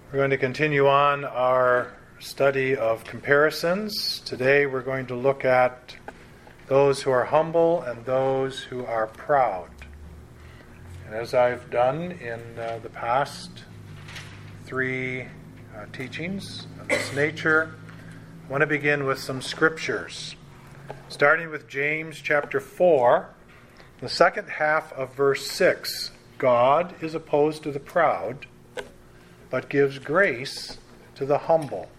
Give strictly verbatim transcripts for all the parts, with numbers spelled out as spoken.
We're going to continue on our study of comparisons. Today we're going to look at those who are humble and those who are proud. And as I've done in uh, the past three uh, teachings of this nature, I want to begin with some scriptures. Starting with James chapter four, the second half of verse six. God is opposed to the proud, but gives grace to the humble.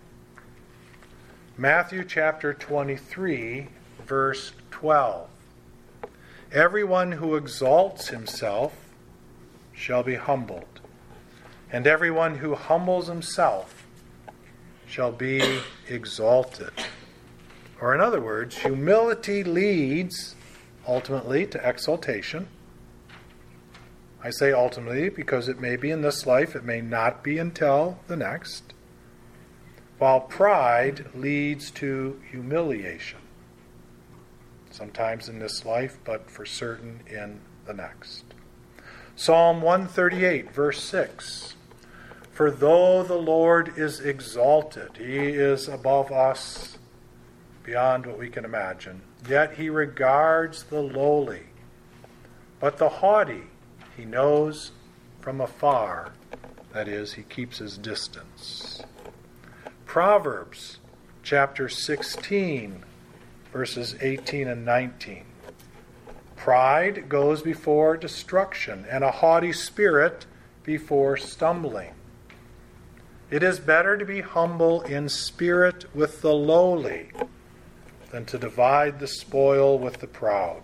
Matthew chapter twenty-three, verse twelve. Everyone who exalts himself shall be humbled, and everyone who humbles himself shall be exalted. Or in other words, humility leads ultimately to exaltation. I say ultimately because it may be in this life, it may not be until the next. While pride leads to humiliation. Sometimes in this life, but for certain in the next. Psalm one thirty-eight, verse six. For though the Lord is exalted, He is above us beyond what we can imagine, yet He regards the lowly. But the haughty He knows from afar, that is, He keeps His distance. Proverbs chapter sixteen, verses eighteen and nineteen. Pride goes before destruction, and a haughty spirit before stumbling. It is better to be humble in spirit with the lowly than to divide the spoil with the proud.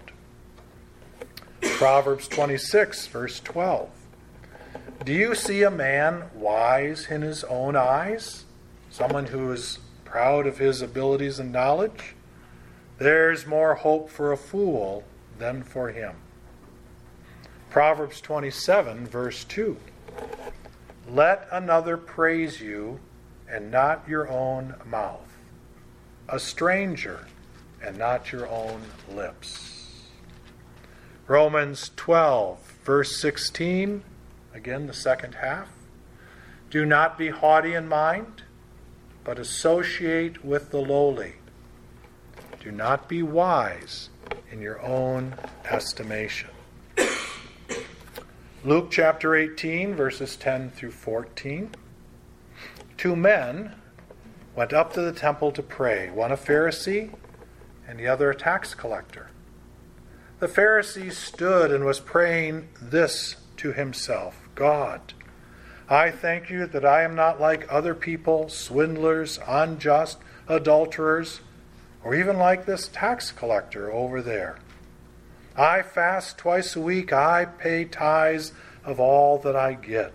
Proverbs twenty-six, verse twelve. Do you see a man wise in his own eyes? Someone who is proud of his abilities and knowledge? There's more hope for a fool than for him. Proverbs twenty-seven, verse two. Let another praise you, and not your own mouth. A stranger, and not your own lips. Romans twelve, verse sixteen, again the second half. Do not be haughty in mind, but associate with the lowly. Do not be wise in your own estimation. Luke chapter eighteen, verses ten through fourteen. Two men went up to the temple to pray, one a Pharisee and the other a tax collector. The Pharisee stood and was praying this to himself, God, I thank you that I am not like other people, swindlers, unjust, adulterers, or even like this tax collector over there. I fast twice a week. I pay tithes of all that I get.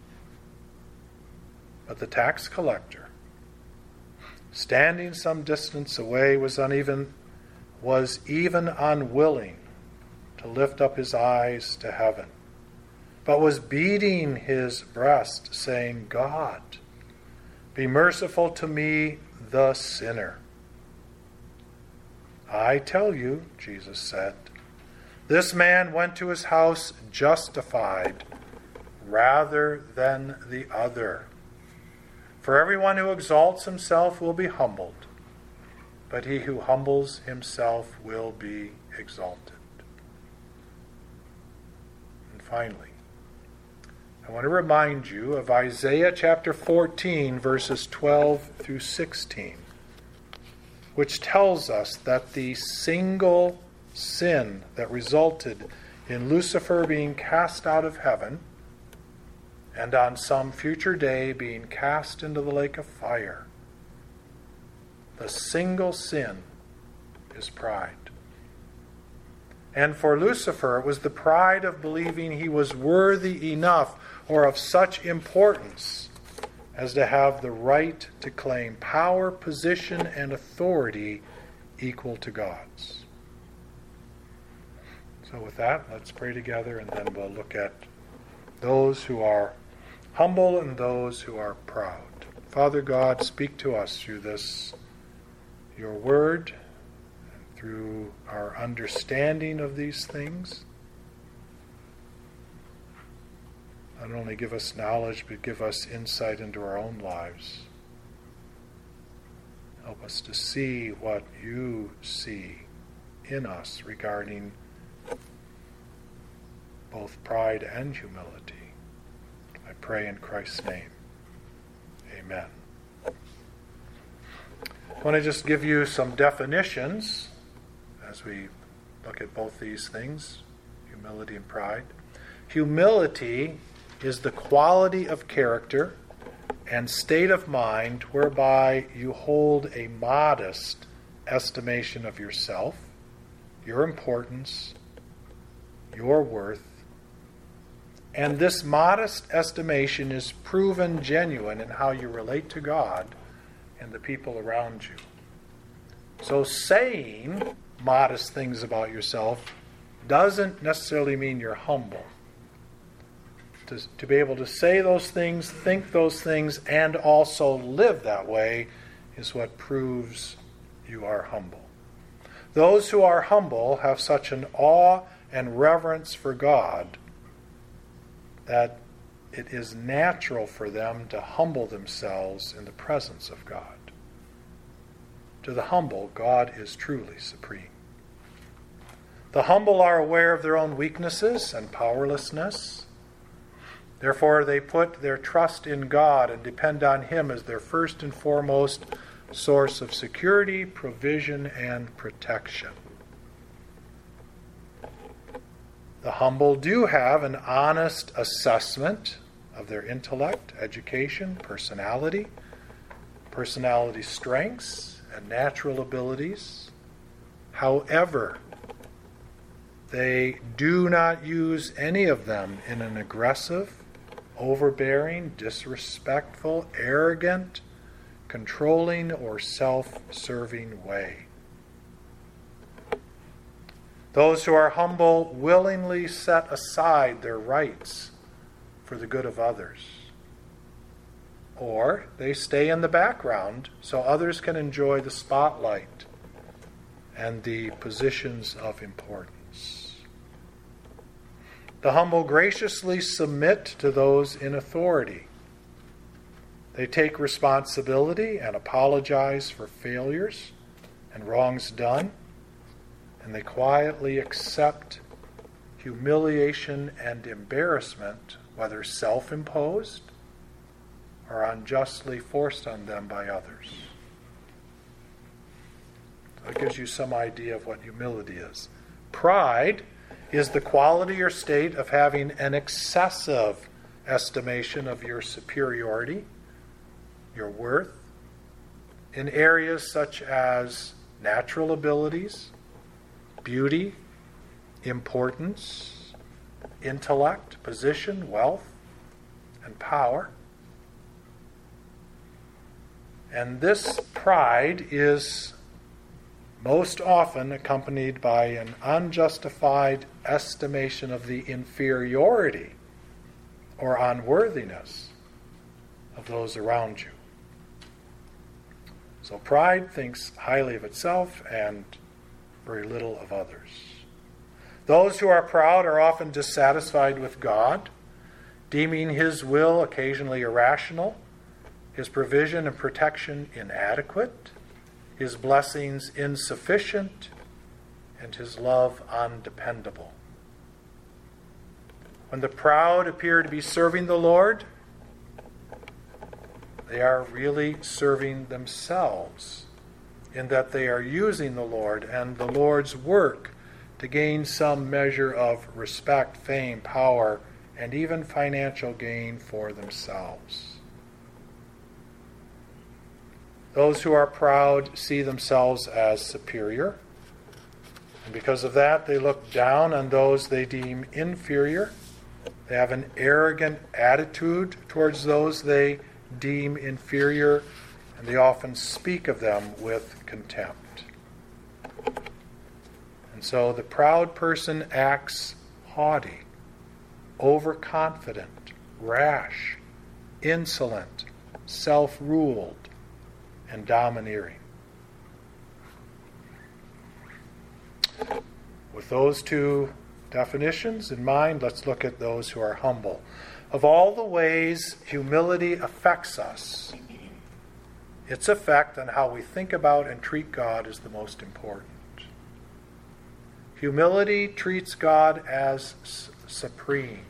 But the tax collector, standing some distance away, was uneven, was even unwilling to lift up his eyes to heaven, but was beating his breast, saying, God, be merciful to me, the sinner. I tell you, Jesus said, this man went to his house justified rather than the other. For everyone who exalts himself will be humbled, but he who humbles himself will be exalted. And finally, I want to remind you of Isaiah chapter fourteen, verses twelve through sixteen, which tells us that the single sin that resulted in Lucifer being cast out of heaven and on some future day being cast into the lake of fire, the single sin is pride. And for Lucifer, it was the pride of believing he was worthy enough or of such importance as to have the right to claim power, position, and authority equal to God's. So with that, let's pray together, and then we'll look at those who are humble and those who are proud. Father God, speak to us through this, your word, and through our understanding of these things. not only give us knowledge, but give us insight into our own lives. Help us to see what you see in us regarding both pride and humility. I pray in Christ's name. Amen. I want to just give you some definitions as we look at both these things, humility and pride. Humility is the quality of character and state of mind whereby you hold a modest estimation of yourself, your importance, your worth, and this modest estimation is proven genuine in how you relate to God and the people around you. So saying modest things about yourself doesn't necessarily mean you're humble. To, to be able to say those things, think those things, and also live that way is what proves you are humble. Those who are humble have such an awe and reverence for God that it is natural for them to humble themselves in the presence of God. To the humble, God is truly supreme. The humble are aware of their own weaknesses and powerlessness. Therefore, they put their trust in God and depend on Him as their first and foremost source of security, provision, and protection. The humble do have an honest assessment of their intellect, education, personality, personality strengths, and natural abilities. However, they do not use any of them in an aggressive, overbearing, disrespectful, arrogant, controlling, or self-serving way. Those who are humble willingly set aside their rights for the good of others. Or they stay in the background so others can enjoy the spotlight and the positions of importance. The humble graciously submit to those in authority. They take responsibility and apologize for failures and wrongs done, and they quietly accept humiliation and embarrassment, whether self-imposed or unjustly forced on them by others. So that gives you some idea of what humility is. Pride is the quality or state of having an excessive estimation of your superiority, your worth, in areas such as natural abilities, beauty, importance, intellect, position, wealth, and power. And this pride is most often accompanied by an unjustified estimation of the inferiority or unworthiness of those around you. So pride thinks highly of itself and very little of others. Those who are proud are often dissatisfied with God, deeming His will occasionally irrational, His provision and protection inadequate, His blessings insufficient, and His love undependable. When the proud appear to be serving the Lord, they are really serving themselves, in that they are using the Lord and the Lord's work to gain some measure of respect, fame, power, and even financial gain for themselves. Those who are proud see themselves as superior, and because of that, they look down on those they deem inferior. They have an arrogant attitude towards those they deem inferior, and they often speak of them with contempt. And so the proud person acts haughty, overconfident, rash, insolent, self-ruled, and domineering. With those two definitions in mind, let's look at those who are humble. Of all the ways humility affects us, its effect on how we think about and treat God is the most important. Humility treats God as s- supreme.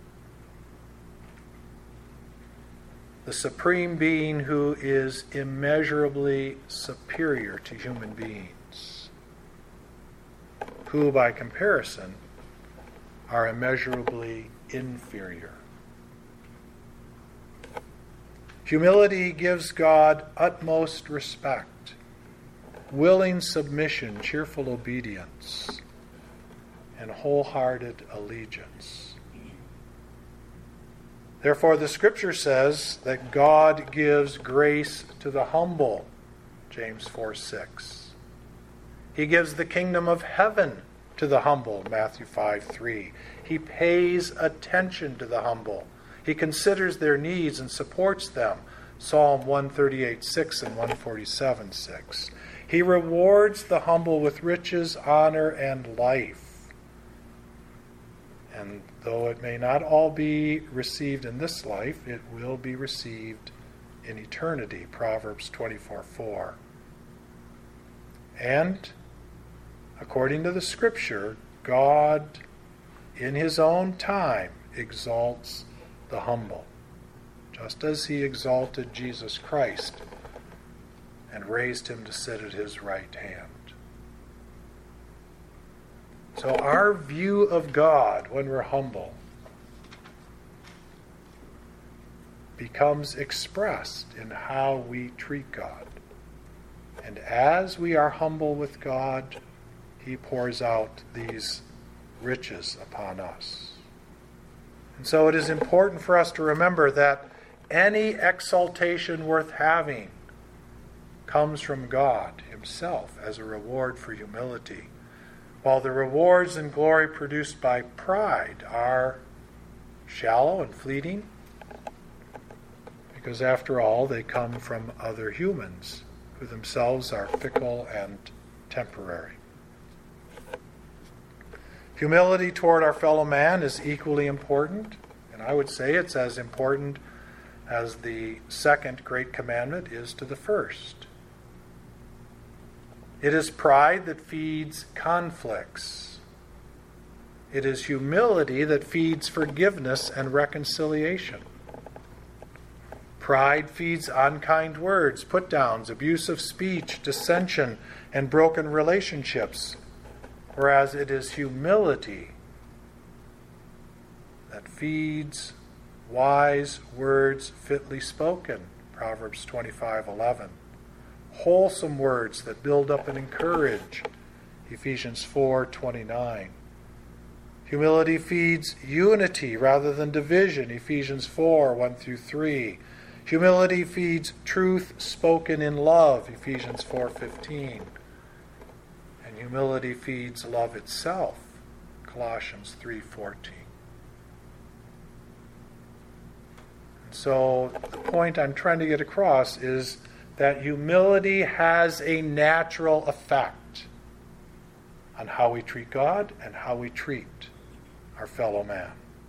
The supreme being who is immeasurably superior to human beings, who by comparison are immeasurably inferior. Humility gives God utmost respect, willing submission, cheerful obedience, and wholehearted allegiance. Therefore, the Scripture says that God gives grace to the humble, James four six. He gives the kingdom of heaven to the humble, Matthew five three. He pays attention to the humble. He considers their needs and supports them, Psalm one thirty-eight six and one forty-seven six. He rewards the humble with riches, honor, and life. And though it may not all be received in this life, it will be received in eternity, Proverbs twenty-four four. And, according to the Scripture, God, in His own time, exalts the humble, just as He exalted Jesus Christ and raised Him to sit at His right hand. So our view of God when we're humble becomes expressed in how we treat God. And as we are humble with God, He pours out these riches upon us. And so it is important for us to remember that any exaltation worth having comes from God Himself as a reward for humility, while the rewards and glory produced by pride are shallow and fleeting, because after all, they come from other humans who themselves are fickle and temporary. Humility toward our fellow man is equally important, and I would say it's as important as the second great commandment is to the first. It is pride that feeds conflicts. It is humility that feeds forgiveness and reconciliation. Pride feeds unkind words, put-downs, abusive speech, dissension, and broken relationships, whereas it is humility that feeds wise words fitly spoken, Proverbs twenty-five eleven. Wholesome words that build up and encourage, Ephesians four twenty-nine. Humility feeds unity rather than division, Ephesians four one through three. Humility feeds truth spoken in love, Ephesians four fifteen. And humility feeds love itself, Colossians three fourteen. And so the point I'm trying to get across is that humility has a natural effect on how we treat God and how we treat our fellow man.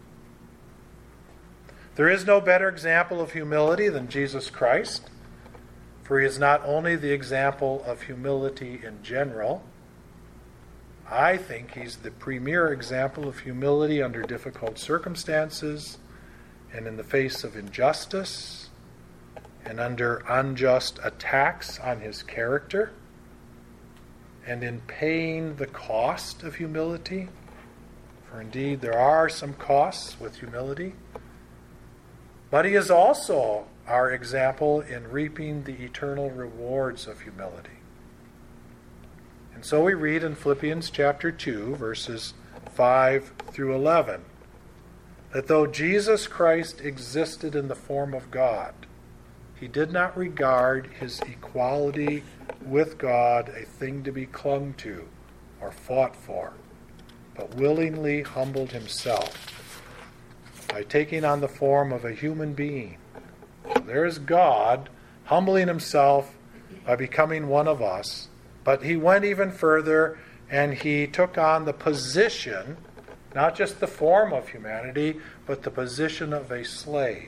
There is no better example of humility than Jesus Christ, for He is not only the example of humility in general. I think He's the premier example of humility under difficult circumstances and in the face of injustice and under unjust attacks on His character, and in paying the cost of humility, for indeed there are some costs with humility. But He is also our example in reaping the eternal rewards of humility. And so we read in Philippians chapter two, verses five through eleven, that though Jesus Christ existed in the form of God, He did not regard His equality with God a thing to be clung to or fought for, but willingly humbled Himself by taking on the form of a human being. So there is God humbling Himself by becoming one of us, but He went even further and He took on the position Not just the form of humanity, but the position of a slave.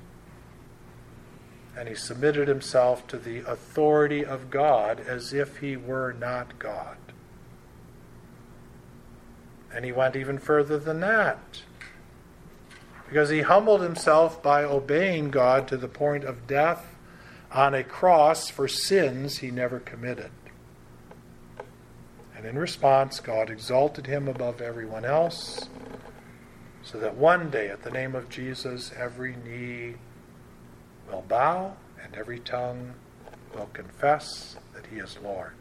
And he submitted himself to the authority of God as if he were not God. And he went even further than that, because he humbled himself by obeying God to the point of death on a cross for sins he never committed. And in response, God exalted him above everyone else, so that one day at the name of Jesus, every knee will bow and every tongue will confess that he is Lord.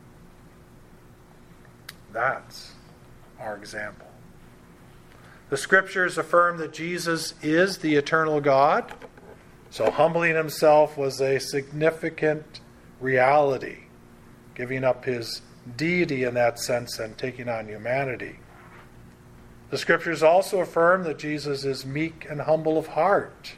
That's our example. The scriptures affirm that Jesus is the eternal God, so humbling himself was a significant reality, giving up his deity in that sense and taking on humanity. The scriptures also affirm that Jesus is meek and humble of heart.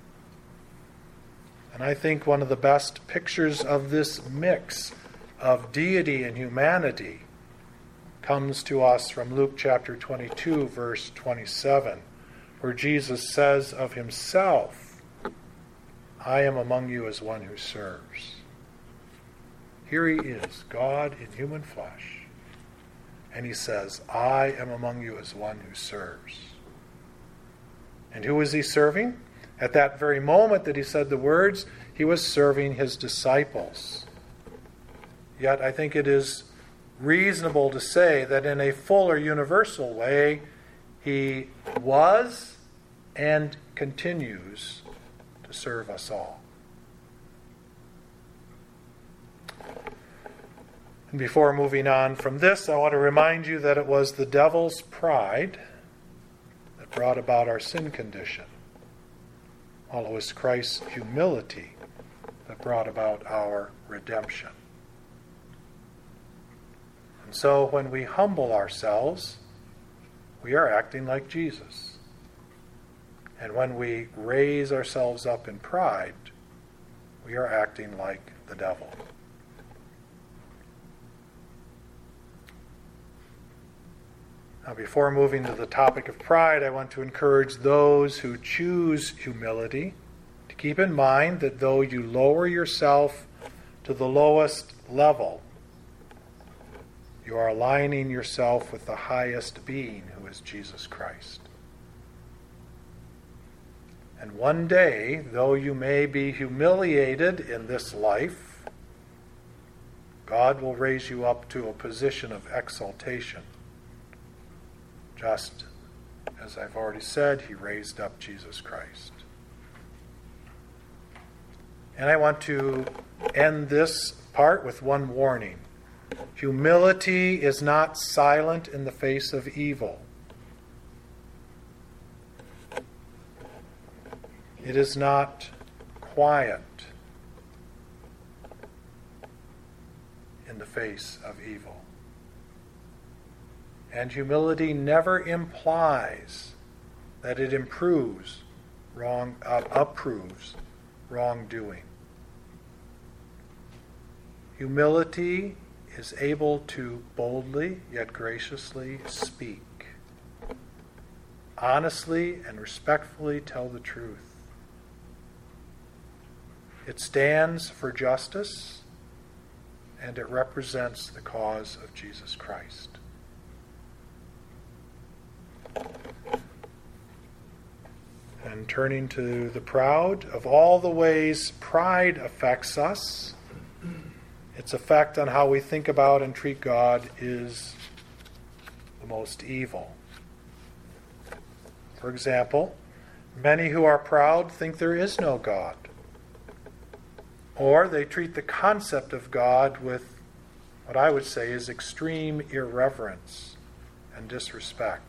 And I think one of the best pictures of this mix of deity and humanity comes to us from Luke chapter twenty-two, verse twenty-seven, where Jesus says of himself, "I am among you as one who serves." Here he is, God in human flesh. And he says, "I am among you as one who serves." And who was he serving? At that very moment that he said the words, he was serving his disciples. Yet I think it is reasonable to say that in a full or universal way, he was and continues to serve us all. And before moving on from this, I want to remind you that it was the devil's pride that brought about our sin condition, while it was Christ's humility that brought about our redemption. And so when we humble ourselves, we are acting like Jesus. And when we raise ourselves up in pride, we are acting like the devil. Now, before moving to the topic of pride, I want to encourage those who choose humility to keep in mind that though you lower yourself to the lowest level, you are aligning yourself with the highest being, who is Jesus Christ. And one day, though you may be humiliated in this life, God will raise you up to a position of exaltation. Just as I've already said, he raised up Jesus Christ. And I want to end this part with one warning. Humility is not silent in the face of evil. It is not quiet in the face of evil. And humility never implies that it improves wrong, uh, approves wrongdoing. Humility is able to boldly yet graciously speak, honestly and respectfully tell the truth. It stands for justice, and it represents the cause of Jesus Christ. And turning to the proud, of all the ways pride affects us, its effect on how we think about and treat God is the most evil. For example, many who are proud think there is no God, or they treat the concept of God with what I would say is extreme irreverence and disrespect.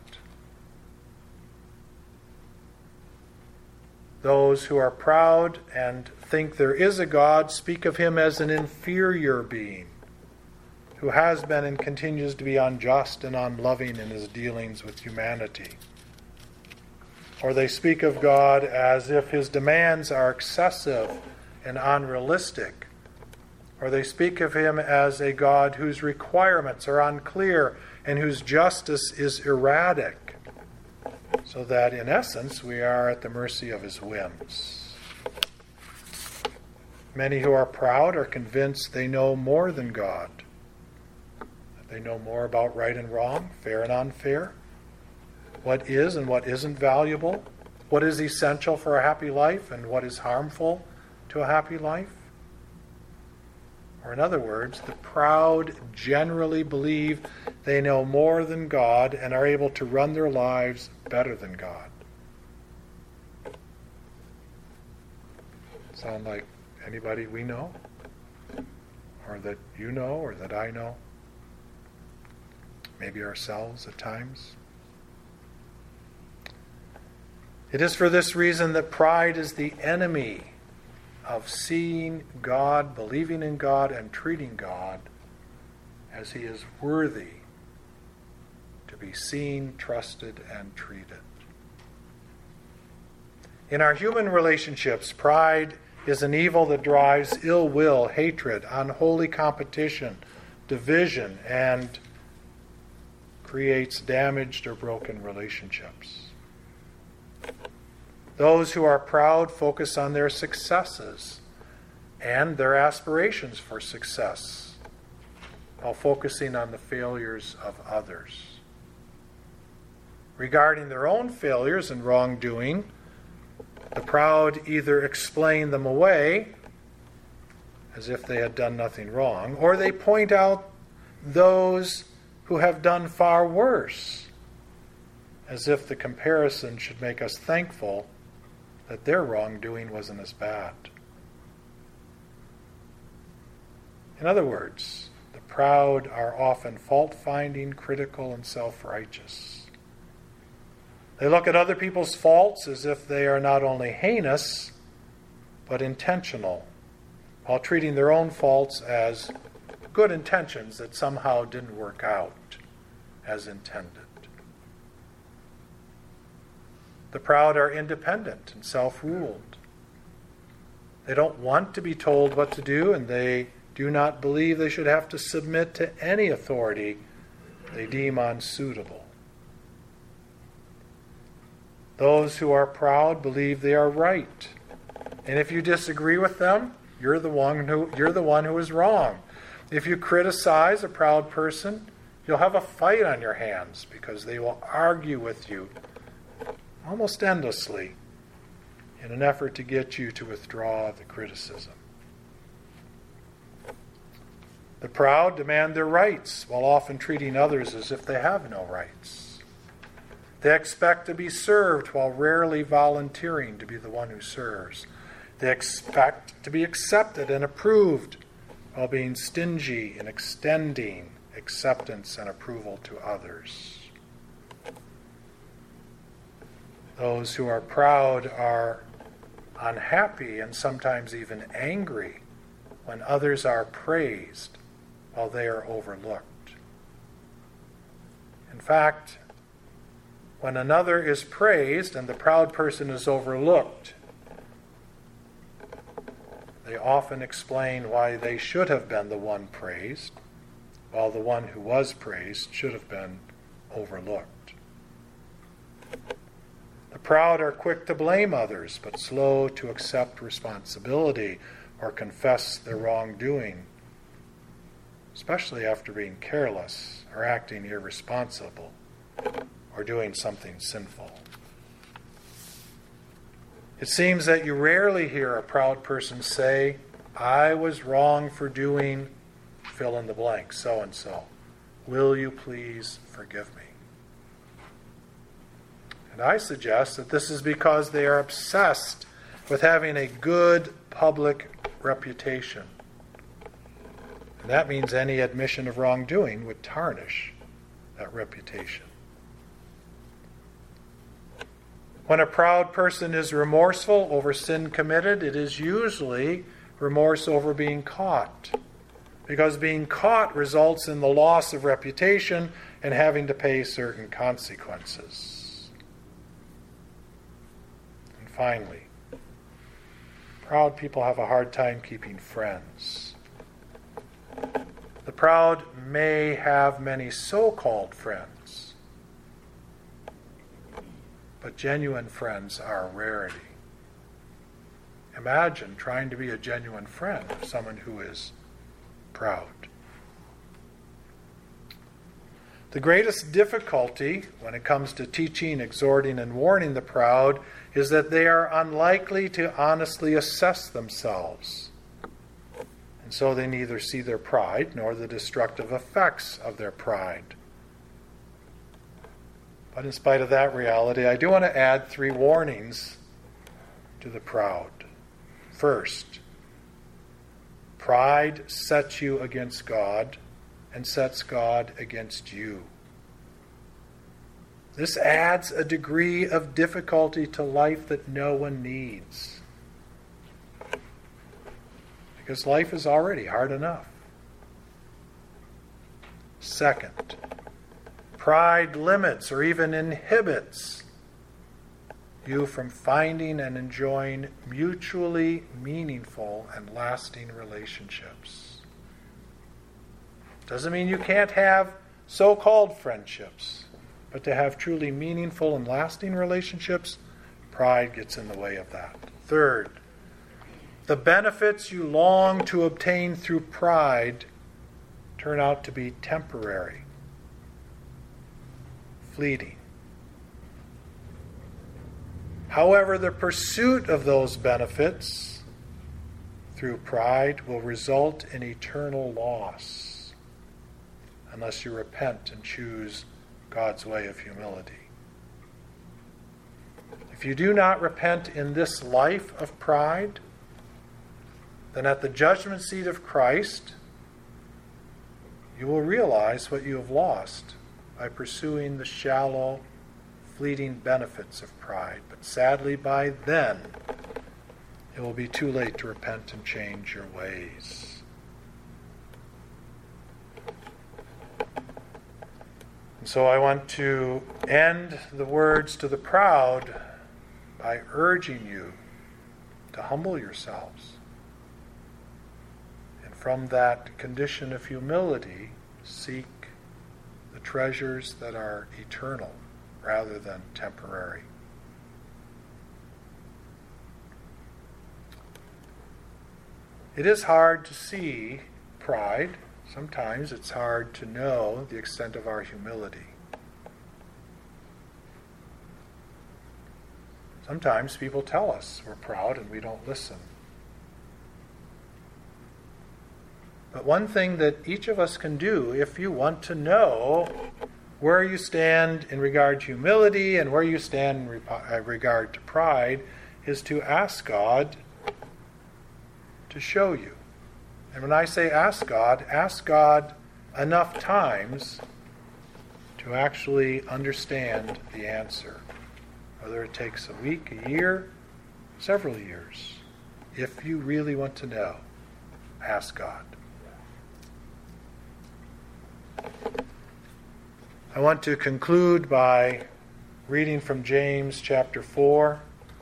Those who are proud and think there is a God speak of him as an inferior being who has been and continues to be unjust and unloving in his dealings with humanity. Or they speak of God as if his demands are excessive and unrealistic. Or they speak of him as a God whose requirements are unclear and whose justice is erratic. so that in essence we are at the mercy of his whims. Many who are proud are convinced they know more than God. They know more about right and wrong, fair and unfair, what is and what isn't valuable, what is essential for a happy life and what is harmful to a happy life. Or in other words, the proud generally believe they know more than God and are able to run their lives better than God. Sound like anybody we know? Or that you know, or that I know? Maybe ourselves at times? It is for this reason that pride is the enemy of seeing God, believing in God, and treating God as he is worthy to be seen, trusted, and treated. In our human relationships, pride is an evil that drives ill will, hatred, unholy competition, division, and creates damaged or broken relationships. Those who are proud focus on their successes and their aspirations for success, while focusing on the failures of others. Regarding their own failures and wrongdoing, the proud either explain them away, as if they had done nothing wrong, or they point out those who have done far worse, as if the comparison should make us thankful that their wrongdoing wasn't as bad. In other words, the proud are often fault-finding, critical, and self-righteous. They look at other people's faults as if they are not only heinous, but intentional, while treating their own faults as good intentions that somehow didn't work out as intended. The proud are independent and self-ruled. They don't want to be told what to do, and they do not believe they should have to submit to any authority they deem unsuitable. Those who are proud believe they are right, and if you disagree with them, you're the one who you're the one who is wrong. If you criticize a proud person, you'll have a fight on your hands because they will argue with you almost endlessly in an effort to get you to withdraw the criticism. The proud demand their rights while often treating others as if they have no rights. They expect to be served while rarely volunteering to be the one who serves. They expect to be accepted and approved while being stingy in extending acceptance and approval to others. Those who are proud are unhappy and sometimes even angry when others are praised while they are overlooked. In fact, when another is praised and the proud person is overlooked, they often explain why they should have been the one praised, while the one who was praised should have been overlooked. The proud are quick to blame others, but slow to accept responsibility or confess their wrongdoing, especially after being careless or acting irresponsible or doing something sinful. It seems that you rarely hear a proud person say, "I was wrong for doing fill in the blank, so-and-so. Will you please forgive me?" And I suggest that this is because they are obsessed with having a good public reputation. And that means any admission of wrongdoing would tarnish that reputation. When a proud person is remorseful over sin committed, it is usually remorse over being caught. Because being caught results in the loss of reputation and having to pay certain consequences. And finally, proud people have a hard time keeping friends. The proud may have many so-called friends, but genuine friends are a rarity. Imagine trying to be a genuine friend of someone who is proud. The greatest difficulty when it comes to teaching, exhorting, and warning the proud is that they are unlikely to honestly assess themselves. And so they neither see their pride nor the destructive effects of their pride. But in spite of that reality, I do want to add three warnings to the proud. First, pride sets you against God and sets God against you. This adds a degree of difficulty to life that no one needs. Because life is already hard enough. Second, pride limits or even inhibits you from finding and enjoying mutually meaningful and lasting relationships. Doesn't mean you can't have so-called friendships, but to have truly meaningful and lasting relationships, pride gets in the way of that. Third, the benefits you long to obtain through pride turn out to be temporary, fleeting. However, the pursuit of those benefits through pride will result in eternal loss unless you repent and choose God's way of humility. If you do not repent in this life of pride, then at the judgment seat of Christ, you will realize what you have lost by pursuing the shallow, fleeting benefits of pride. But sadly, by then, it will be too late to repent and change your ways. And so I want to end the words to the proud by urging you to humble yourselves. And from that condition of humility, seek the treasures that are eternal rather than temporary. It is hard to see pride. Sometimes it's hard to know the extent of our humility. Sometimes people tell us we're proud and we don't listen. But one thing that each of us can do, if you want to know where you stand in regard to humility and where you stand in regard to pride, is to ask God to show you. And when I say ask God, ask God enough times to actually understand the answer. Whether it takes a week, a year, several years. If you really want to know, ask God. I want to conclude by reading from James chapter four,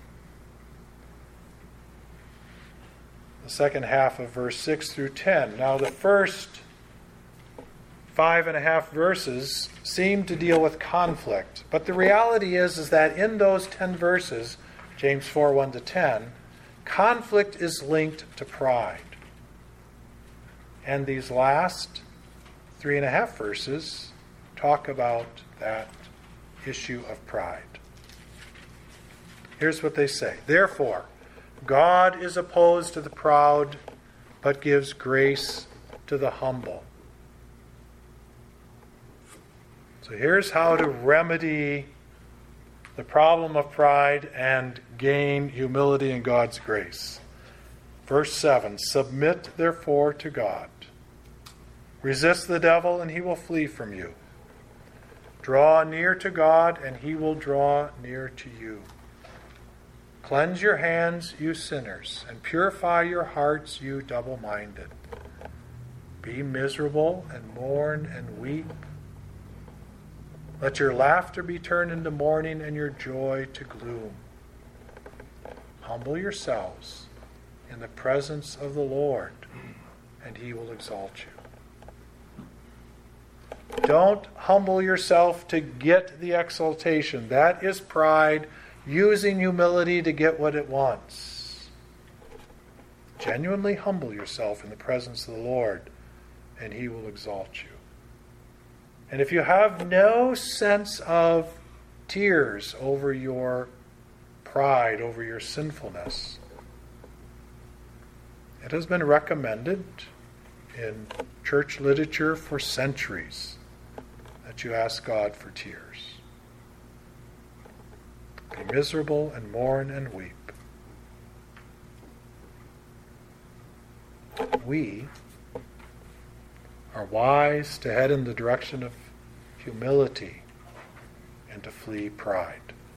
the second half of verse six through ten. Now, the first five and a half verses seem to deal with conflict, but the reality is, is that in those ten verses, James four, one to ten, conflict is linked to pride. And these last three and a half verses talk about that issue of pride. Here's what they say. Therefore, God is opposed to the proud, but gives grace to the humble. So here's how to remedy the problem of pride and gain humility in God's grace. Verse seven, submit therefore to God. Resist the devil and he will flee from you. Draw near to God, and he will draw near to you. Cleanse your hands, you sinners, and purify your hearts, you double-minded. Be miserable, and mourn, and weep. Let your laughter be turned into mourning, and your joy to gloom. Humble yourselves in the presence of the Lord, and he will exalt you. Don't humble yourself to get the exaltation. That is pride using humility to get what it wants. Genuinely humble yourself in the presence of the Lord, and He will exalt you. And if you have no sense of tears over your pride, over your sinfulness, it has been recommended in church literature for centuries that you ask God for tears. Be miserable and mourn and weep. We are wise to head in the direction of humility and to flee pride.